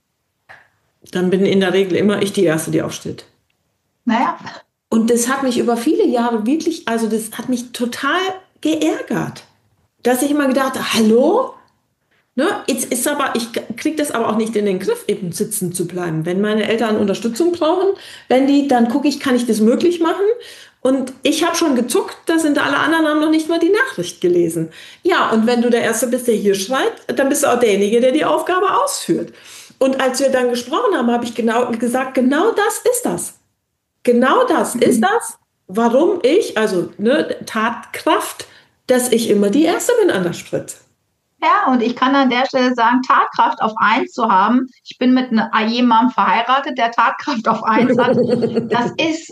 dann bin in der Regel immer ich die Erste, die aufsteht. Naja. Und das hat mich über viele Jahre wirklich, also das hat mich total geärgert, dass ich immer gedacht habe, hallo? Ne, jetzt ist aber, ich kriege das aber auch nicht in den Griff, eben sitzen zu bleiben. Wenn meine Eltern Unterstützung brauchen, dann gucke ich, kann ich das möglich machen? Und ich habe schon gezuckt, da sind alle anderen, haben noch nicht mal die Nachricht gelesen. Ja, und wenn du der Erste bist, der hier schreit, dann bist du auch derjenige, der die Aufgabe ausführt. Und als wir dann gesprochen haben, habe ich gesagt, genau das ist das. Genau das ist das, warum ich, Tatkraft, dass ich immer die Erste bin an der Spritze. Ja, und ich kann an der Stelle sagen, Tatkraft auf 1 zu haben. Ich bin mit jemandem verheiratet, der Tatkraft auf 1 hat. Das ist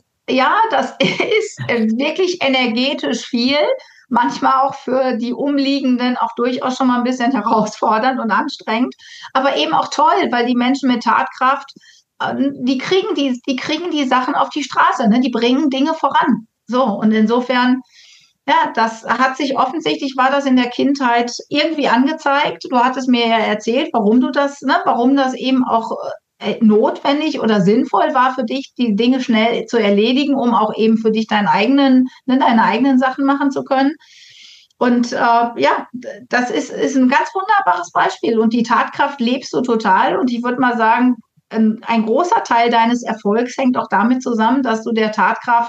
wirklich energetisch viel. Manchmal auch für die Umliegenden auch durchaus schon mal ein bisschen herausfordernd und anstrengend. Aber eben auch toll, weil die Menschen mit Tatkraft, die kriegen die Sachen auf die Straße, ne? Die bringen Dinge voran. So, und insofern, ja, das hat sich offensichtlich, war das in der Kindheit irgendwie angezeigt. Du hattest mir ja erzählt, warum das eben auch notwendig oder sinnvoll war für dich, die Dinge schnell zu erledigen, um auch eben für dich deine eigenen Sachen machen zu können. Und das ist ein ganz wunderbares Beispiel. Und die Tatkraft lebst du total. Und ich würde mal sagen, ein großer Teil deines Erfolgs hängt auch damit zusammen, dass du der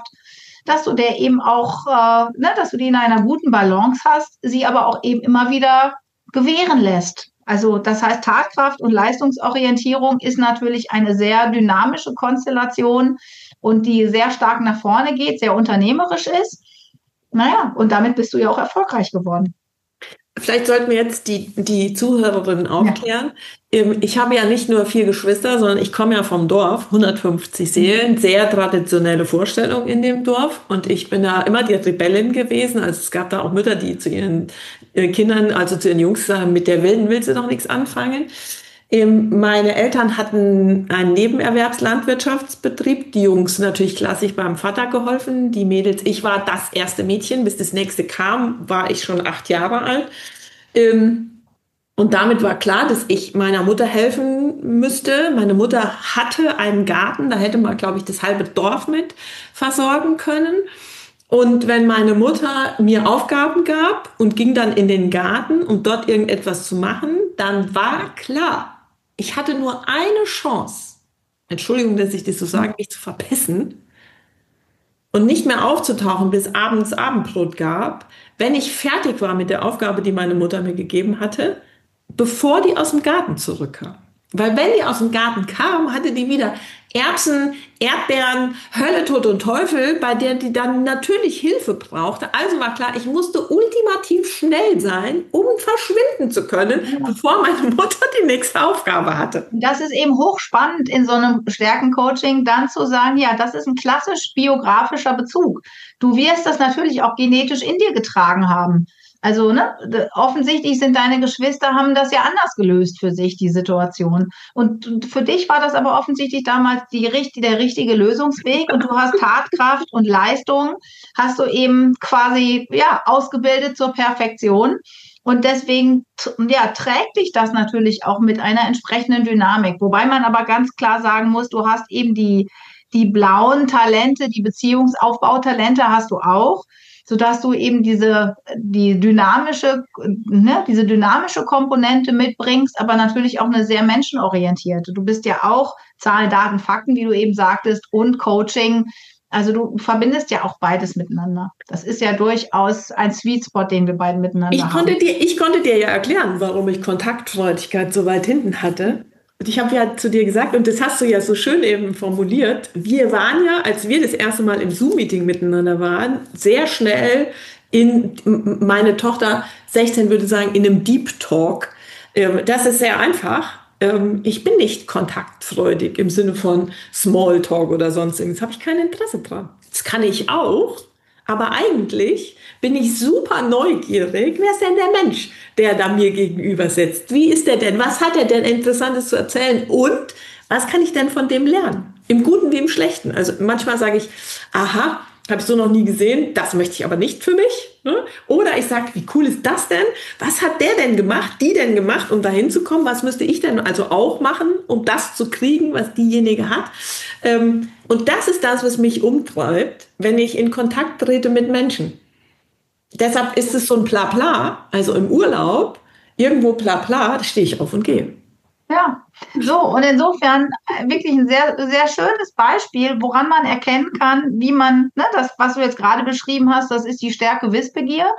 eben auch, dass du die in einer guten Balance hast, sie aber auch eben immer wieder gewähren lässt. Also das heißt, Tatkraft und Leistungsorientierung ist natürlich eine sehr dynamische Konstellation und die sehr stark nach vorne geht, sehr unternehmerisch ist. Naja, und damit bist du ja auch erfolgreich geworden. Vielleicht sollten wir jetzt die Zuhörerinnen aufklären. Ja. Ich habe ja nicht nur 4 Geschwister, sondern ich komme ja vom Dorf, 150 Seelen, sehr traditionelle Vorstellung in dem Dorf. Und ich bin da immer die Rebellin gewesen. Also es gab da auch Mütter, die zu ihren Kindern, also zu ihren Jungs sagen, mit der Wilden willst du doch nichts anfangen. Meine Eltern hatten einen Nebenerwerbslandwirtschaftsbetrieb. Die Jungs natürlich klassisch beim Vater geholfen. Die Mädels, ich war das erste Mädchen. Bis das nächste kam, war ich schon 8 Jahre alt. Und damit war klar, dass ich meiner Mutter helfen müsste. Meine Mutter hatte einen Garten. Da hätte man, glaube ich, das halbe Dorf mit versorgen können. Und wenn meine Mutter mir Aufgaben gab und ging dann in den Garten, um dort irgendetwas zu machen, dann war klar, ich hatte nur eine Chance, Entschuldigung, dass ich das so sage, mich zu verpissen und nicht mehr aufzutauchen, bis abends Abendbrot gab, wenn ich fertig war mit der Aufgabe, die meine Mutter mir gegeben hatte, bevor die aus dem Garten zurückkam. Weil wenn die aus dem Garten kam, hatte die wieder Erbsen, Erdbeeren, Hölle, Tod und Teufel, bei der die dann natürlich Hilfe brauchte. Also war klar, ich musste ultimativ schnell sein, um verschwinden zu können, bevor meine Mutter die nächste Aufgabe hatte. Das ist eben hochspannend in so einem Stärkencoaching, dann zu sagen, ja, das ist ein klassisch biografischer Bezug. Du wirst das natürlich auch genetisch in dir getragen haben. Also offensichtlich sind deine Geschwister, haben das ja anders gelöst für sich, die Situation. Und für dich war das aber offensichtlich damals der richtige Lösungsweg und du hast Tatkraft und Leistung, hast du eben quasi ausgebildet zur Perfektion. Und deswegen trägt dich das natürlich auch mit einer entsprechenden Dynamik. Wobei man aber ganz klar sagen muss, du hast eben die blauen Talente, die Beziehungsaufbautalente hast du auch, sodass du eben diese dynamische Komponente mitbringst, aber natürlich auch eine sehr menschenorientierte. Du bist ja auch Zahlen, Daten, Fakten, wie du eben sagtest, und Coaching. Also du verbindest ja auch beides miteinander. Das ist ja durchaus ein Sweet Spot, den wir beide miteinander haben. Ich konnte dir ja erklären, warum ich Kontaktfreudigkeit so weit hinten hatte. Und ich habe ja zu dir gesagt, und das hast du ja so schön eben formuliert, wir waren ja, als wir das erste Mal im Zoom-Meeting miteinander waren, sehr schnell meine Tochter 16 würde sagen, in einem Deep Talk. Das ist sehr einfach. Ich bin nicht kontaktfreudig im Sinne von Smalltalk oder sonst irgendwas. Habe ich kein Interesse dran. Das kann ich auch, aber eigentlich bin ich super neugierig. Wer ist denn der Mensch, der da mir gegenüber sitzt? Wie ist der denn? Was hat er denn Interessantes zu erzählen? Und was kann ich denn von dem lernen? Im Guten wie im Schlechten. Also manchmal sage ich, aha, habe ich so noch nie gesehen, das möchte ich aber nicht für mich. Ne? Oder ich sage, wie cool ist das denn? Was hat der denn gemacht, die denn gemacht, um dahin zu kommen? Was müsste ich denn also auch machen, um das zu kriegen, was diejenige hat? Und das ist das, was mich umtreibt, wenn ich in Kontakt trete mit Menschen. Deshalb ist es so ein Blabla, also im Urlaub, irgendwo Blabla, da stehe ich auf und gehe. Ja, so, und insofern wirklich ein sehr, sehr schönes Beispiel, woran man erkennen kann, wie man, ne, das, was du jetzt gerade beschrieben hast, das ist die Stärke Wissbegier,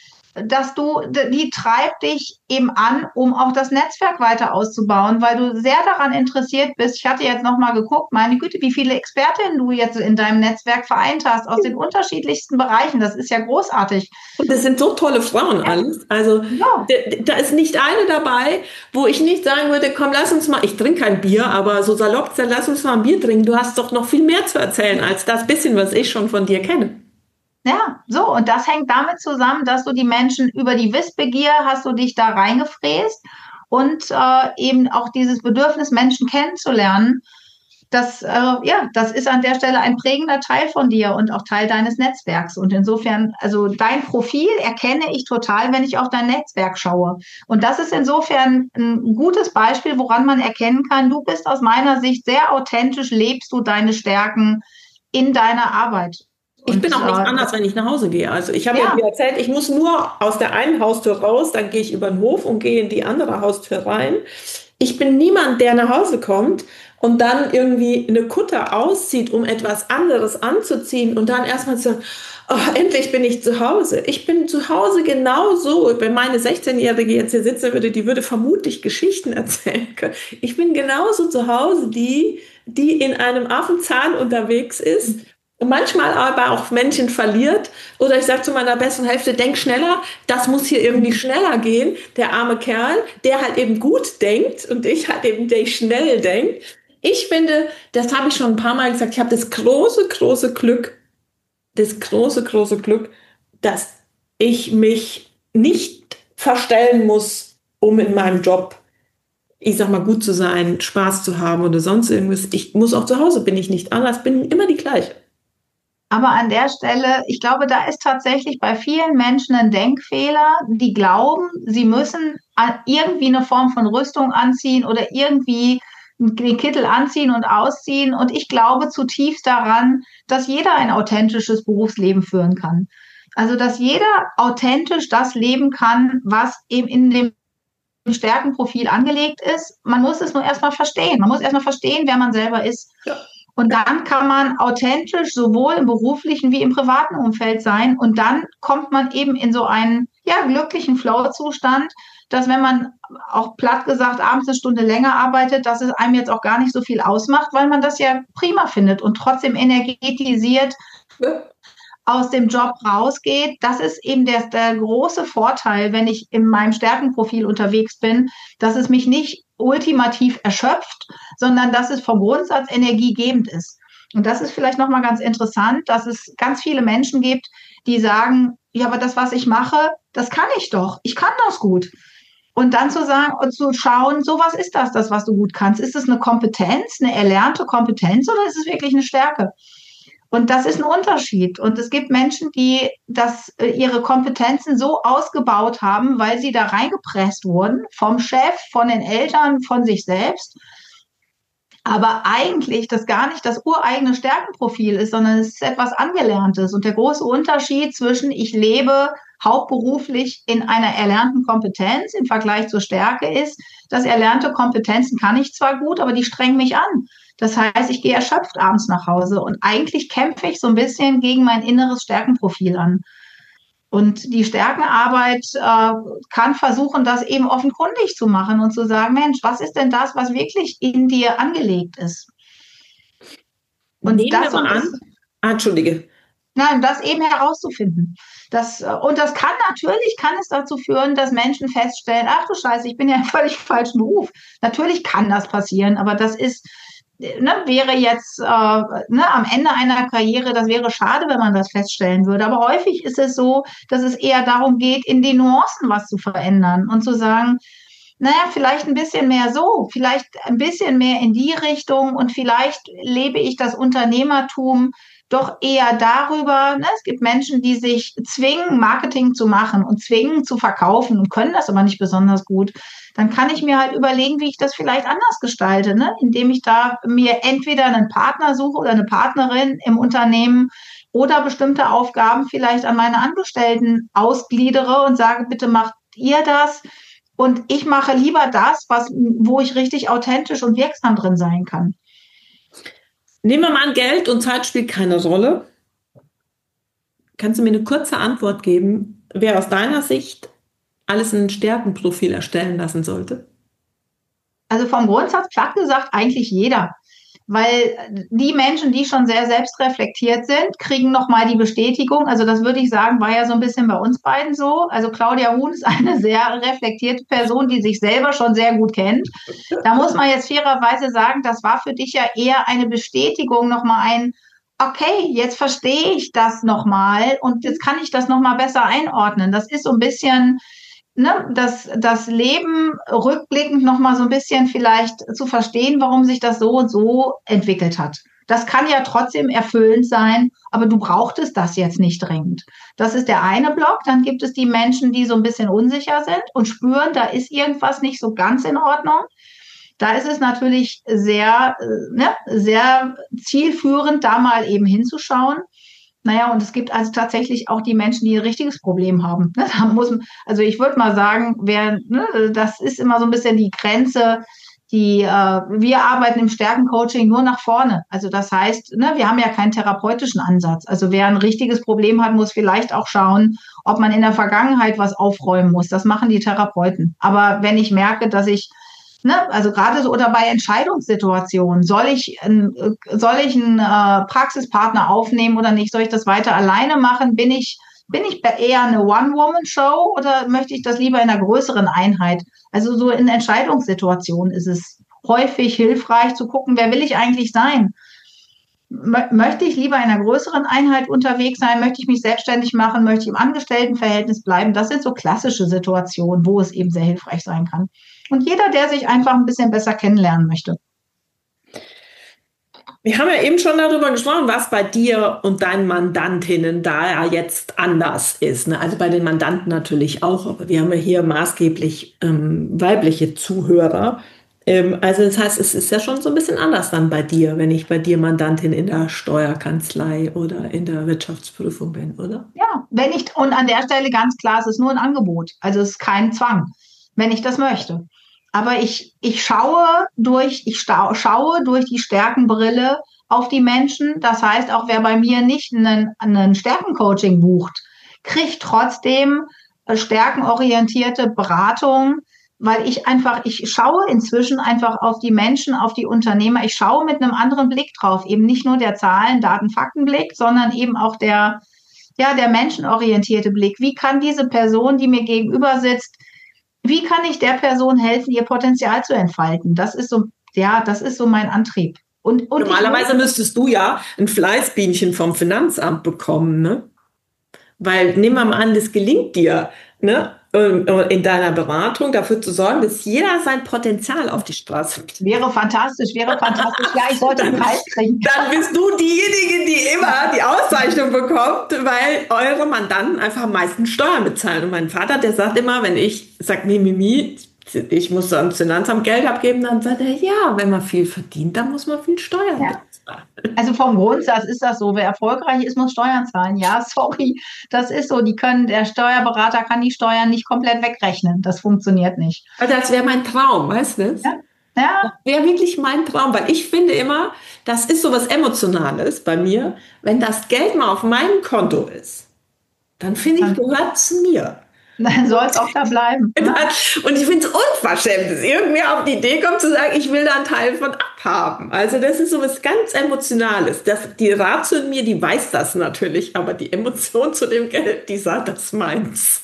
die treibt dich eben an, um auch das Netzwerk weiter auszubauen, weil du sehr daran interessiert bist. Ich hatte jetzt nochmal geguckt, meine Güte, wie viele Expertinnen du jetzt in deinem Netzwerk vereint hast, aus den unterschiedlichsten Bereichen. Das ist ja großartig. Und das sind so tolle Frauen alles. Also ja. Da ist nicht eine dabei, wo ich nicht sagen würde, komm, lass uns mal, ich trinke kein Bier, aber so salopp, lass uns mal ein Bier trinken. Du hast doch noch viel mehr zu erzählen als das bisschen, was ich schon von dir kenne. Ja, so, und das hängt damit zusammen, dass du die Menschen über die Wissbegier hast du dich da reingefräst und eben auch dieses Bedürfnis, Menschen kennenzulernen, das ist an der Stelle ein prägender Teil von dir und auch Teil deines Netzwerks. Und insofern, also dein Profil erkenne ich total, wenn ich auf dein Netzwerk schaue. Und das ist insofern ein gutes Beispiel, woran man erkennen kann, du bist aus meiner Sicht sehr authentisch, lebst du deine Stärken in deiner Arbeit. Ich bin auch nicht anders, wenn ich nach Hause gehe. Also ich habe ja dir erzählt, ich muss nur aus der einen Haustür raus, dann gehe ich über den Hof und gehe in die andere Haustür rein. Ich bin niemand, der nach Hause kommt und dann irgendwie eine Kutte auszieht, um etwas anderes anzuziehen und dann erstmal zu sagen, oh, endlich bin ich zu Hause. Ich bin zu Hause genauso. Wenn meine 16-Jährige jetzt hier sitzen würde, die würde vermutlich Geschichten erzählen können. Ich bin genauso zu Hause, die in einem Affenzahn unterwegs ist. Und manchmal aber auch Menschen verliert. Oder ich sage zu meiner besten Hälfte, denk schneller, das muss hier irgendwie schneller gehen. Der arme Kerl, der halt eben gut denkt und ich halt eben, der schnell denkt. Ich finde, das habe ich schon ein paar Mal gesagt, ich habe das große Glück, dass ich mich nicht verstellen muss, um in meinem Job, ich sag mal, gut zu sein, Spaß zu haben oder sonst irgendwas. Ich muss auch zu Hause, bin ich nicht anders, bin immer die gleiche. Aber an der Stelle, ich glaube, da ist tatsächlich bei vielen Menschen ein Denkfehler, die glauben, sie müssen irgendwie eine Form von Rüstung anziehen oder irgendwie den Kittel anziehen und ausziehen. Und ich glaube zutiefst daran, dass jeder ein authentisches Berufsleben führen kann. Also, dass jeder authentisch das leben kann, was eben in dem Stärkenprofil angelegt ist. Man muss es nur erstmal verstehen. Man muss erstmal verstehen, wer man selber ist. Ja. Und dann kann man authentisch sowohl im beruflichen wie im privaten Umfeld sein. Und dann kommt man eben in so einen glücklichen Flow-Zustand, dass wenn man auch platt gesagt abends eine Stunde länger arbeitet, dass es einem jetzt auch gar nicht so viel ausmacht, weil man das ja prima findet und trotzdem energetisiert aus dem Job rausgeht. Das ist eben der große Vorteil, wenn ich in meinem Stärkenprofil unterwegs bin, dass es mich nicht ultimativ erschöpft, sondern dass es vom Grundsatz energiegebend ist. Und das ist vielleicht nochmal ganz interessant, dass es ganz viele Menschen gibt, die sagen, ja, aber das, was ich mache, das kann ich doch. Ich kann das gut. Und dann zu sagen und zu schauen, so was ist das, was du gut kannst? Ist es eine Kompetenz, eine erlernte Kompetenz oder ist es wirklich eine Stärke? Und das ist ein Unterschied. Und es gibt Menschen, die ihre Kompetenzen so ausgebaut haben, weil sie da reingepresst wurden, vom Chef, von den Eltern, von sich selbst. Aber eigentlich das gar nicht das ureigene Stärkenprofil ist, sondern es ist etwas Angelerntes. Und der große Unterschied zwischen ich lebe hauptberuflich in einer erlernten Kompetenz im Vergleich zur Stärke ist, dass erlernte Kompetenzen kann ich zwar gut, aber die strengen mich an. Das heißt, ich gehe erschöpft abends nach Hause und eigentlich kämpfe ich so ein bisschen gegen mein inneres Stärkenprofil an. Und die Stärkenarbeit kann versuchen, das eben offenkundig zu machen und zu sagen, Mensch, was ist denn das, was wirklich in dir angelegt ist? Und Nehmen wir mal an. Entschuldige. Nein, das eben herauszufinden. Und das kann es dazu führen, dass Menschen feststellen, ach du Scheiße, ich bin ja im völlig falschen Beruf. Natürlich kann das passieren, aber das ist, wäre jetzt am Ende einer Karriere, das wäre schade, wenn man das feststellen würde. Aber häufig ist es so, dass es eher darum geht, in den Nuancen was zu verändern und zu sagen, naja, vielleicht ein bisschen mehr so, vielleicht ein bisschen mehr in die Richtung und vielleicht lebe ich das Unternehmertum doch eher darüber, es gibt Menschen, die sich zwingen, Marketing zu machen und zwingen zu verkaufen und können das aber nicht besonders gut. Dann kann ich mir halt überlegen, wie ich das vielleicht anders gestalte, indem ich da mir entweder einen Partner suche oder eine Partnerin im Unternehmen oder bestimmte Aufgaben vielleicht an meine Angestellten ausgliedere und sage, bitte macht ihr das. Und ich mache lieber das, wo ich richtig authentisch und wirksam drin sein kann. Nehmen wir mal an, Geld und Zeit spielt keine Rolle. Kannst du mir eine kurze Antwort geben, wer aus deiner Sicht alles ein Stärkenprofil erstellen lassen sollte? Also vom Grundsatz platt gesagt eigentlich jeder. Weil die Menschen, die schon sehr selbstreflektiert sind, kriegen nochmal die Bestätigung. Also das würde ich sagen, war ja so ein bisschen bei uns beiden so. Also Claudia Huhn ist eine sehr reflektierte Person, die sich selber schon sehr gut kennt. Da muss man jetzt fairerweise sagen, das war für dich ja eher eine Bestätigung, nochmal okay, jetzt verstehe ich das nochmal und jetzt kann ich das nochmal besser einordnen. Das ist so ein bisschen das Leben rückblickend nochmal so ein bisschen vielleicht zu verstehen, warum sich das so und so entwickelt hat. Das kann ja trotzdem erfüllend sein, aber du brauchtest das jetzt nicht dringend. Das ist der eine Block. Dann gibt es die Menschen, die so ein bisschen unsicher sind und spüren, da ist irgendwas nicht so ganz in Ordnung. Da ist es natürlich sehr, sehr zielführend, da mal eben hinzuschauen. Naja, und es gibt also tatsächlich auch die Menschen, die ein richtiges Problem haben. Also ich würde mal sagen, das ist immer so ein bisschen die Grenze, wir arbeiten im Stärkencoaching nur nach vorne. Also das heißt, wir haben ja keinen therapeutischen Ansatz. Also wer ein richtiges Problem hat, muss vielleicht auch schauen, ob man in der Vergangenheit was aufräumen muss. Das machen die Therapeuten. Aber wenn ich merke, dass ich also gerade so oder bei Entscheidungssituationen, soll ich einen Praxispartner aufnehmen oder nicht? Soll ich das weiter alleine machen? Bin ich eher eine One-Woman-Show oder möchte ich das lieber in einer größeren Einheit? Also so in Entscheidungssituationen ist es häufig hilfreich zu gucken, wer will ich eigentlich sein? Möchte ich lieber in einer größeren Einheit unterwegs sein? Möchte ich mich selbstständig machen? Möchte ich im Angestelltenverhältnis bleiben? Das sind so klassische Situationen, wo es eben sehr hilfreich sein kann. Und jeder, der sich einfach ein bisschen besser kennenlernen möchte. Wir haben ja eben schon darüber gesprochen, was bei dir und deinen Mandantinnen da jetzt anders ist. Also bei den Mandanten natürlich auch, aber wir haben ja hier maßgeblich weibliche Zuhörer. Also das heißt, es ist ja schon so ein bisschen anders dann bei dir, wenn ich bei dir Mandantin in der Steuerkanzlei oder in der Wirtschaftsprüfung bin, oder? Ja, und an der Stelle ganz klar, es ist nur ein Angebot, also es ist kein Zwang, wenn ich das möchte. Aber ich schaue durch die Stärkenbrille auf die Menschen. Das heißt, auch wer bei mir nicht einen Stärkencoaching bucht, kriegt trotzdem stärkenorientierte Beratung, weil ich schaue inzwischen einfach auf die Menschen, auf die Unternehmer. Ich schaue mit einem anderen Blick drauf, eben nicht nur der Zahlen, Daten, Faktenblick, sondern eben auch der menschenorientierte Blick. Wie kann diese Person, die mir gegenüber sitzt, wie kann ich der Person helfen, ihr Potenzial zu entfalten? Das ist so mein Antrieb. Und normalerweise müsstest du ja ein Fleißbienchen vom Finanzamt bekommen, ne? Weil, nehmen wir mal an, das gelingt dir, ne? In deiner Beratung dafür zu sorgen, dass jeder sein Potenzial auf die Straße bringt. Wäre fantastisch. Ja, ich sollte einen Preis kriegen. Dann bist du diejenige, die immer die Auszeichnung bekommt, weil eure Mandanten einfach am meisten Steuern bezahlen. Und mein Vater, der sagt immer, wenn ich sage, ich muss ans Finanzamt Geld abgeben, dann sagt er, ja, wenn man viel verdient, dann muss man viel Steuern bezahlen. Also vom Grundsatz ist das so, wer erfolgreich ist, muss Steuern zahlen. Ja, sorry, das ist so. Der Steuerberater kann die Steuern nicht komplett wegrechnen. Das funktioniert nicht. Also das wäre mein Traum, weißt du? Ja. Ja. Das wäre wirklich mein Traum, weil ich finde immer, das ist so was Emotionales bei mir. Wenn das Geld mal auf meinem Konto ist, dann finde ich, gehört es mir. Dann soll es auch da bleiben. Ne? Und ich finde es unverschämt, dass irgendwer auf die Idee kommt zu sagen, ich will da einen Teil von abhaben. Also das ist so was ganz Emotionales. Die Ratio in mir, die weiß das natürlich, aber die Emotion zu dem Geld, die sagt, das ist meins.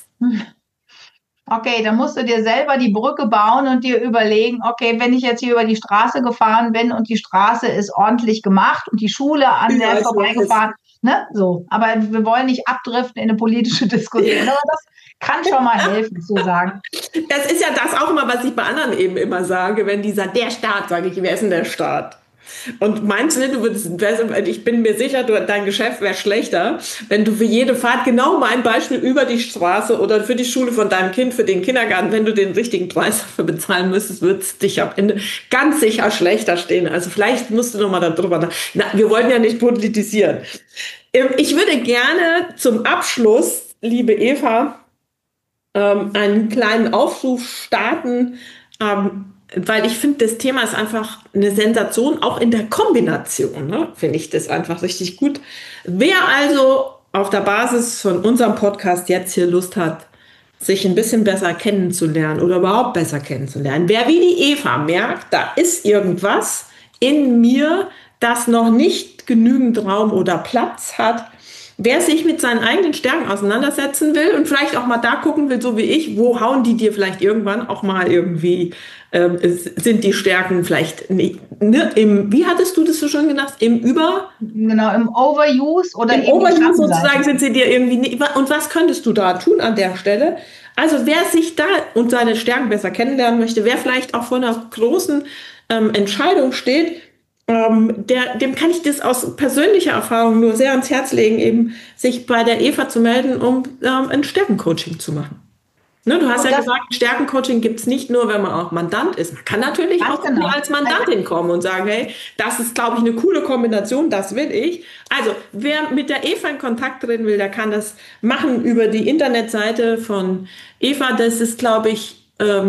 Okay, dann musst du dir selber die Brücke bauen und dir überlegen, okay, wenn ich jetzt hier über die Straße gefahren bin und die Straße ist ordentlich gemacht und die Schule an der vorbeigefahren, ne, so. Aber wir wollen nicht abdriften in eine politische Diskussion. Aber das kann schon mal helfen, zu sagen. Das ist ja das auch immer, was ich bei anderen eben immer sage, wenn die sagen, der Staat, sage ich, wer ist denn der Staat? Und meinst du, ich bin mir sicher, dein Geschäft wäre schlechter, wenn du für jede Fahrt genau mein Beispiel über die Straße oder für die Schule von deinem Kind, für den Kindergarten, wenn du den richtigen Preis dafür bezahlen müsstest, wird es dich am Ende ganz sicher schlechter stehen. Also vielleicht musst du noch mal darüber nachdenken. Wir wollen ja nicht politisieren. Ich würde gerne zum Abschluss, liebe Eva, einen kleinen Aufruf starten, weil ich finde, das Thema ist einfach eine Sensation, auch in der Kombination, ne? Finde ich das einfach richtig gut. Wer also auf der Basis von unserem Podcast jetzt hier Lust hat, sich ein bisschen besser kennenzulernen oder überhaupt besser kennenzulernen, wer wie die Eva merkt, da ist irgendwas in mir, das noch nicht genügend Raum oder Platz hat, wer sich mit seinen eigenen Stärken auseinandersetzen will und vielleicht auch mal da gucken will, so wie ich, wo hauen die dir vielleicht irgendwann auch mal irgendwie, sind die Stärken vielleicht nicht, ne, wie hattest du das so schön genannt, Genau, im Overuse oder im Overuse sozusagen sind sie dir irgendwie nicht, und was könntest du da tun an der Stelle? Also wer sich da und seine Stärken besser kennenlernen möchte, wer vielleicht auch vor einer großen Entscheidung steht, dem kann ich das aus persönlicher Erfahrung nur sehr ans Herz legen, eben sich bei der Eva zu melden, um ein Stärkencoaching zu machen. Ne, du hast ja gesagt, Stärkencoaching gibt es nicht nur, wenn man auch Mandant ist. Man kann natürlich auch als Mandantin kommen und sagen, hey, das ist, glaube ich, eine coole Kombination, das will ich. Also, wer mit der Eva in Kontakt treten will, der kann das machen über die Internetseite von Eva. Das ist, glaube ich,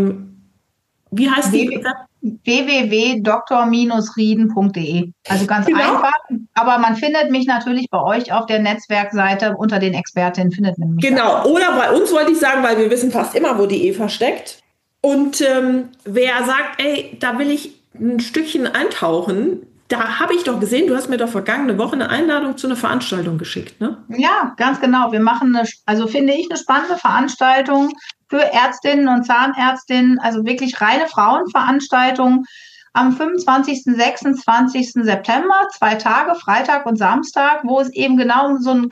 wie heißt die? www.dr-rieden.de. Also ganz einfach, aber man findet mich natürlich bei euch auf der Netzwerkseite unter den Expertinnen, findet man mich. Genau, oder bei uns wollte ich sagen, weil wir wissen fast immer, wo die Eva steckt. Und wer sagt, ey, da will ich ein Stückchen eintauchen, da habe ich doch gesehen, du hast mir doch vergangene Woche eine Einladung zu einer Veranstaltung geschickt, ne? Ja, ganz genau. Wir machen finde ich, eine spannende Veranstaltung für Ärztinnen und Zahnärztinnen, also wirklich reine Frauenveranstaltung am 25. 26. September, 2 Tage, Freitag und Samstag, wo es eben genau um so einen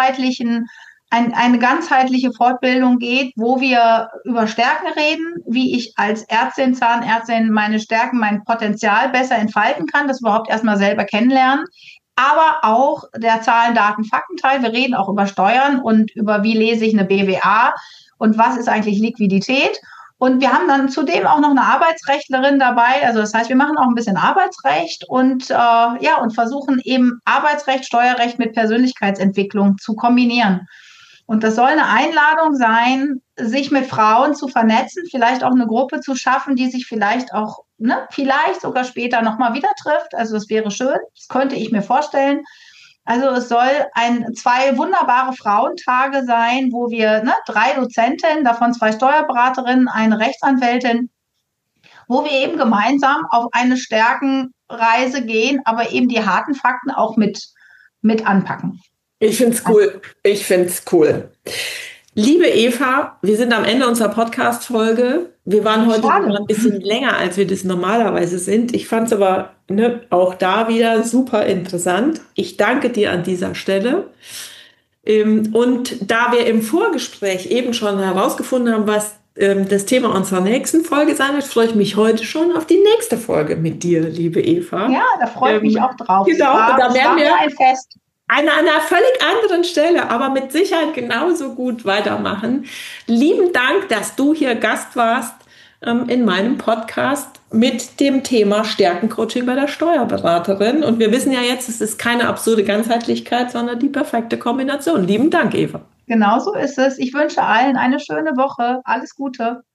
eine ganzheitliche Fortbildung geht, wo wir über Stärken reden, wie ich als Ärztin, Zahnärztin meine Stärken, mein Potenzial besser entfalten kann, das überhaupt erstmal selber kennenlernen, aber auch der Zahlen, Daten, Faktenteil. Wir reden auch über Steuern und über, wie lese ich eine BWA und was ist eigentlich Liquidität. Und wir haben dann zudem auch noch eine Arbeitsrechtlerin dabei. Also das heißt, wir machen auch ein bisschen Arbeitsrecht und und versuchen eben Arbeitsrecht, Steuerrecht mit Persönlichkeitsentwicklung zu kombinieren. Und das soll eine Einladung sein, sich mit Frauen zu vernetzen, vielleicht auch eine Gruppe zu schaffen, die sich vielleicht auch, vielleicht sogar später nochmal wieder trifft. Also das wäre schön, das könnte ich mir vorstellen. Also es soll 2 wunderbare Frauentage sein, wo wir 3 Dozentinnen, davon 2 Steuerberaterinnen, eine Rechtsanwältin, wo wir eben gemeinsam auf eine Stärkenreise gehen, aber eben die harten Fakten auch mit anpacken. Ich finde es cool. Ich finde es cool. Liebe Eva, wir sind am Ende unserer Podcast-Folge. Wir waren heute ein bisschen länger, als wir das normalerweise sind. Ich fand es aber auch da wieder super interessant. Ich danke dir an dieser Stelle. Und da wir im Vorgespräch eben schon herausgefunden haben, was das Thema unserer nächsten Folge sein wird, freue ich mich heute schon auf die nächste Folge mit dir, liebe Eva. Ja, da freue ich mich auch drauf. Genau, da werden wir ein Fest. An einer völlig anderen Stelle, aber mit Sicherheit genauso gut weitermachen. Lieben Dank, dass du hier Gast warst in meinem Podcast mit dem Thema Stärkencoaching bei der Steuerberaterin. Und wir wissen ja jetzt, es ist keine absurde Ganzheitlichkeit, sondern die perfekte Kombination. Lieben Dank, Eva. Genau so ist es. Ich wünsche allen eine schöne Woche. Alles Gute.